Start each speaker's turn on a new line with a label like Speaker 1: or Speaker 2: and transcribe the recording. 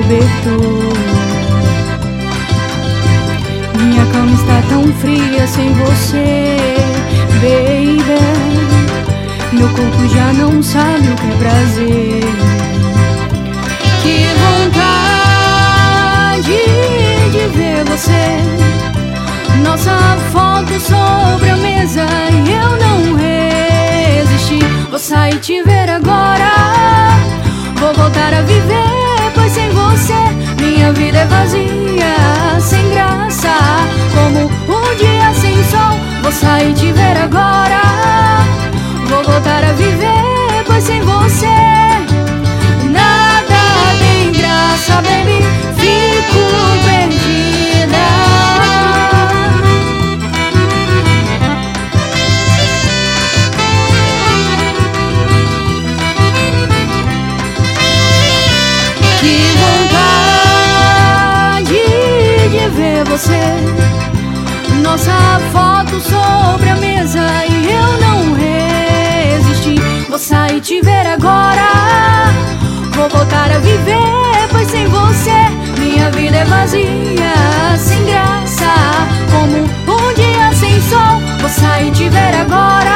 Speaker 1: cobertor. Minha cama está tão fria sem você, baby. Meu corpo já não sabe o que é prazer. Que vontade de ver você, nossa foto sobre a mesa, e eu não resisti. Vou sair te ver agora, vou voltar a viver, pois sem você minha vida é vazia, sem graça, como um dia sem sol. Vou sair te ver agora, vou voltar a viver, pois sem você nada tem graça, baby. Fico perdida. Que vontade de ver você, nossa foto sobre a mesa, e eu não resisti. Vou sair te ver agora, vou voltar a viver, pois sem você minha vida é vazia, sem graça, como um dia sem sol. Vou sair te ver agora,